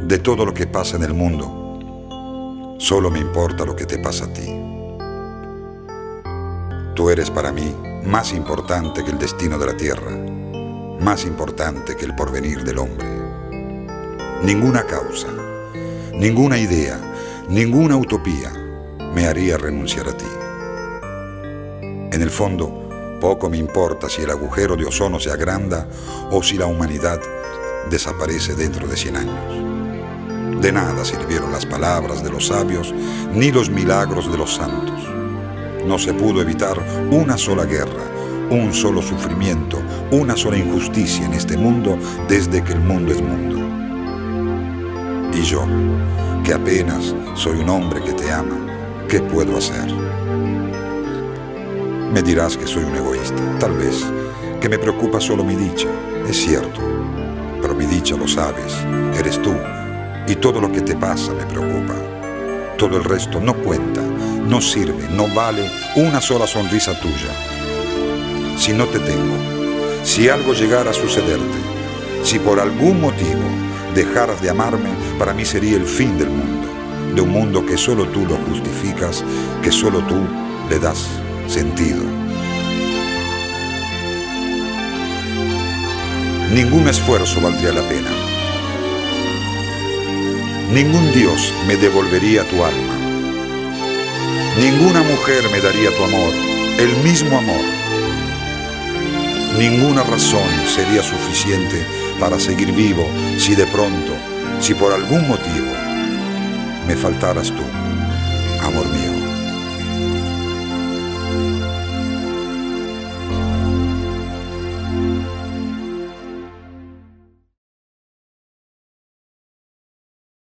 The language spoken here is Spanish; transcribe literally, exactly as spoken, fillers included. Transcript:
de todo lo que pasa en el mundo, solo me importa lo que te pasa a ti. Tú eres para mí más importante que el destino de la tierra, más importante que el porvenir del hombre. Ninguna causa, ninguna idea, ninguna utopía me haría renunciar a ti. En el fondo, poco me importa si el agujero de ozono se agranda o si la humanidad desaparece dentro de cien años. De nada sirvieron las palabras de los sabios ni los milagros de los santos. No se pudo evitar una sola guerra, un solo sufrimiento, una sola injusticia en este mundo desde que el mundo es mundo. Y yo, que apenas soy un hombre que te ama, ¿qué puedo hacer? Me dirás que soy un egoísta, tal vez, que me preocupa solo mi dicha. Es cierto, pero mi dicha, lo sabes, eres tú, y todo lo que te pasa me preocupa. Todo el resto no cuenta, no sirve, no vale una sola sonrisa tuya. Si no te tengo, si algo llegara a sucederte, si por algún motivo dejaras de amarme, para mí sería el fin del mundo, de un mundo que solo tú lo justificas, que solo tú le das sentido. Ningún esfuerzo valdría la pena. Ningún Dios me devolvería tu alma. Ninguna mujer me daría tu amor, el mismo amor. Ninguna razón sería suficiente para seguir vivo si de pronto, si por algún motivo, me faltaras tú, amor mío.